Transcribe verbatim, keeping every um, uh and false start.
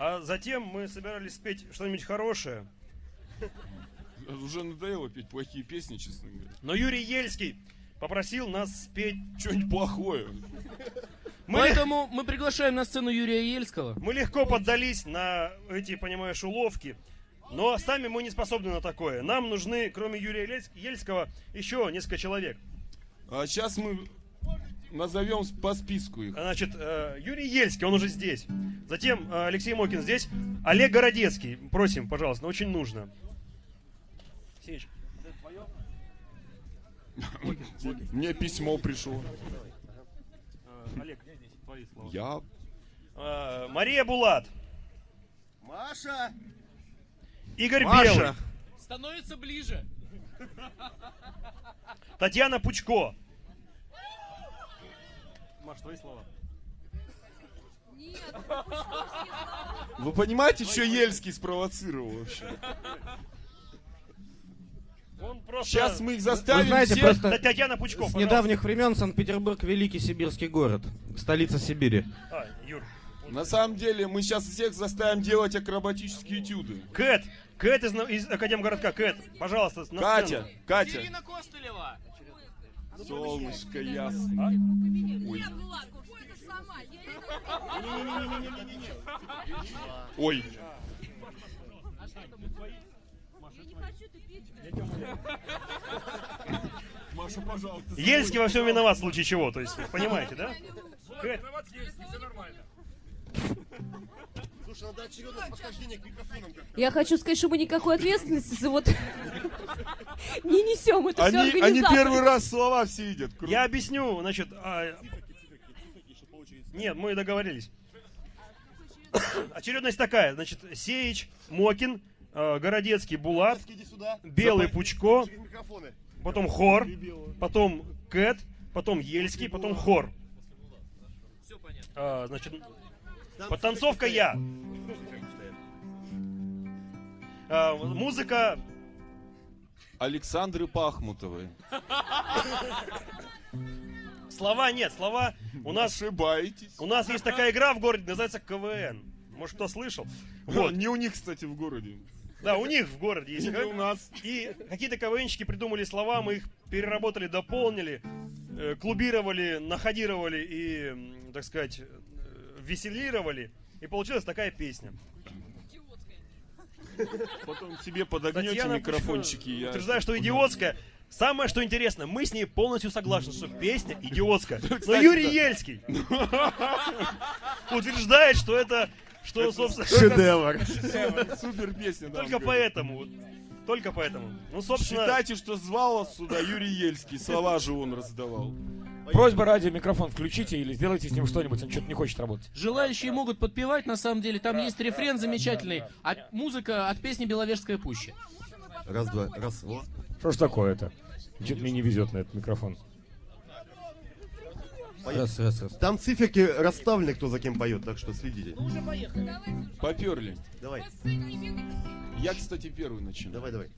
А затем мы собирались спеть что-нибудь хорошее. Уже надоело петь плохие песни, честно говоря. Но Юрий Ельский попросил нас спеть что-нибудь плохое. Мы Поэтому мы приглашаем на сцену Юрия Ельского. Мы легко поддались на эти, понимаешь, уловки. Но сами мы не способны на такое. Нам нужны, кроме Юрия Ельского, еще несколько человек. А сейчас мы назовем по списку их. Значит, Юрий Ельский, он уже здесь. Затем Алексей Мокин здесь. Олег Городецкий. Просим, пожалуйста, очень нужно. Сеич, это твое? Мне письмо пришло. Олег, твои слова. Я. Мария Булат. Маша. Игорь Маша. Белый. Становится ближе. Татьяна Пучко. Маш, твои слова. Нет, Вы понимаете, что Ельский спровоцировал вообще? Он просто... Сейчас мы их заставим. Вы знаете, всех... просто Татьяна Пучко, с пожалуйста. недавних времен Санкт-Петербург великий сибирский город, столица Сибири. А, Юр. На самом деле, мы сейчас всех заставим делать акробатические этюды. Кэт, Кэт из, из Академгородка, Кэт, пожалуйста, на Катя, сцену. Катя. Ирина Костылева. Солнышко ясно. Ой. Ой. Маша, пожалуйста. Ельский во всем виноват в случае чего, то есть, понимаете, да? Кэт. Слушай, надо очередное подхождение к микрофонам как-то. Я хочу сказать, что мы никакой ответственности вот не несем. Это все Они, они организаторы. первый раз слова все видят. Круто. Я объясню, значит... а, Нет, мы договорились. Очередность такая, значит, Сеич, Мокин, э, Городецкий, Булат, Иди сюда. Белый, Пучко, Через микрофоны. потом хор, потом Кэт, потом Ельский, потом хор. Все понятно. А, значит, подтанцовка я. А, музыка... Александры Пахмутовой. Слова нет, слова у нас... Ошибаетесь. У нас есть такая игра в городе, называется КВН. Может, кто слышал? Вот. Не у них, кстати, в городе. Да, у них в городе есть. Не у нас. И какие-то КВНщики придумали слова, мы их переработали, дополнили, э, клубировали, находировали и, м, так сказать, э, веселировали. И получилась такая песня. Потом себе подогнете Татьяна микрофончики. Пучко Я... утверждаю, что идиотская. Самое, что интересно, мы с ней полностью согласны, что песня идиотская. Но Кстати, Юрий да. Ельский утверждает, что это, что, собственно... Шедевр. Супер песня. да, Только он говорит. поэтому. вот. Только поэтому. Ну, собственно... Считайте, что звал вас сюда Юрий Ельский. Слова же он раздавал. Просьба ради, микрофон включите или сделайте с ним что-нибудь, он что-то не хочет работать. Желающие могут подпевать, на самом деле. Там есть рефрен замечательный. А музыка от песни «Беловежская пуща». Раз, два, раз, вот. Что ж такое-то? Что-то мне не везет на этот микрофон. Раз, раз, раз. Там циферки расставлены, кто за кем поет, так что следите. Поперли. Давай, Я, кстати, первый начинаю. давай, давай.